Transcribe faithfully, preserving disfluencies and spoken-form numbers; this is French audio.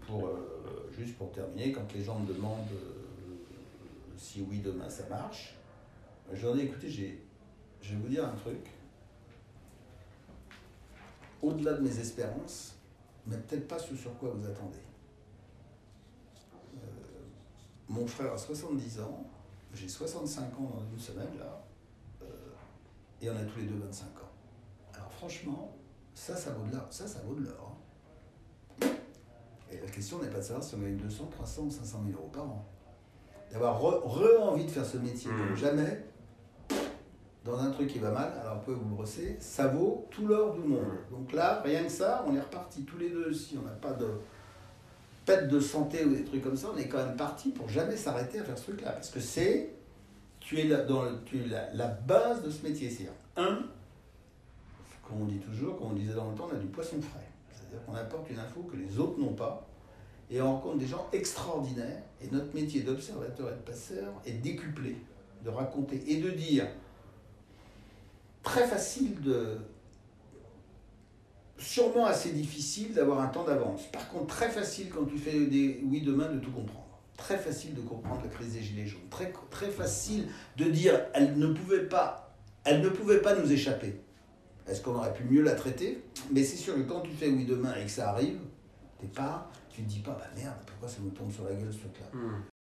pour, euh, juste pour terminer, quand les gens me demandent euh, si oui, demain ça marche, je leur dis, écoutez, j'ai, je vais vous dire un truc. Au-delà de mes espérances, mais peut-être pas ce sur quoi vous attendez. Euh, mon frère a soixante-dix ans, j'ai soixante-cinq ans dans une semaine, là, euh, et on a tous les deux vingt-cinq ans. Alors franchement, ça, ça vaut de l'or. Ça, ça vaut de l'or. Hein. Et la question n'est pas de savoir si on gagne deux cents, trois cents ou cinq cent mille euros par an. D'avoir re-envie de faire ce métier comme jamais, dans un truc qui va mal, alors vous pouvez vous brosser, ça vaut tout l'or du monde. Donc là, rien que ça, on est reparti tous les deux. Si on n'a pas de perte de santé ou des trucs comme ça, on est quand même parti pour jamais s'arrêter à faire ce truc-là. Parce que c'est, tu es, là, dans le, tu es la, la base de ce métier. C'est-à-dire, un, comme on dit toujours, comme on disait dans le temps, on a du poisson frais. C'est-à-dire qu'on apporte une info que les autres n'ont pas. Et on rencontre des gens extraordinaires. Et notre métier d'observateur et de passeur est décuplé. De raconter et de dire... Très facile de... Sûrement assez difficile d'avoir un temps d'avance. Par contre, très facile quand tu fais des oui demain de tout comprendre. Très facile de comprendre la crise des Gilets jaunes. Très, très facile de dire elle ne pouvait pas, elle ne pouvait pas nous échapper. Est-ce qu'on aurait pu mieux la traiter? Mais c'est sûr que quand tu fais oui demain et que ça arrive, t'es pas, tu te dis pas, bah merde, pourquoi ça me tombe sur la gueule ce truc-là? mmh.